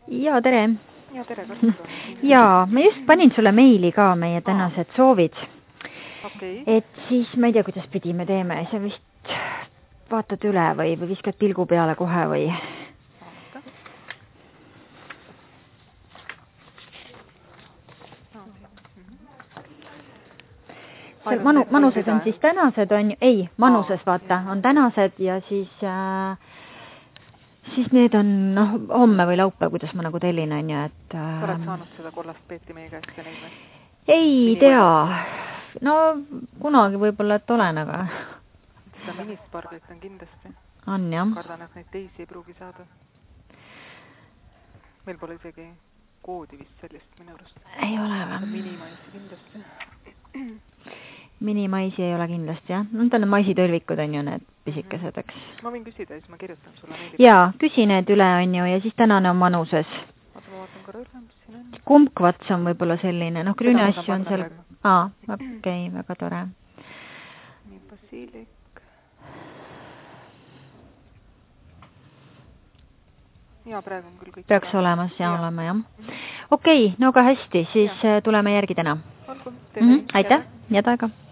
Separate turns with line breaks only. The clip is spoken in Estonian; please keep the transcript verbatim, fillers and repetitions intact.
Ja, tere.
Ja, tere, Karl.
Ja, ma just panin sulle meili ka meie tänased soovid.
Okay.
Et siis ma ei tea, kuidas pidi me teeme. Sa vist vaatad üle või, või viskad pilgu peale kohe või?
Vaata.
Seal manu, manuses on siis tänased, on ju, ei, manuses vaata, on tänased ja siis, äh, siis need on noh, homme või laupäev, kuidas ma nagu tellin, on ju, et... Äh,
sa oled saanud seda kollast peeti meie käest ja neid või?
Ei tea, no kunagi võib-olla, et olen, aga...
Seda minisparglit on kindlasti.
On, jah.
Kardan, et neid teisi ei pruugi saada. Meil pole isegi koodi vist sellist minu arust.
Ei ole või?
Minimaisi kindlasti.
Minimaisi ei ole kindlasti, jah. No, need on maisitõlvikud, on ju, need pisikesed, eks.
Ma võin küsida, siis ma kirjutan sulle meili.
Jaa, küsi need üle, on ju, ja siis tänane on manuses.
Oota, ma vaatan korra üle, mis siin on.
Kumbkvats on võib-olla selline, noh, grüne asju on seal... Aa, okei, okay, väga tore.
Nii, basiilik. Jaa, praegu on küll kõik.
Peaks olemas ja, ja. olema, jah. Okei, okay, no aga hästi, siis ja. tuleme järgi täna.
Olgu,
teeme. Mm -hmm. Aitäh, head aega.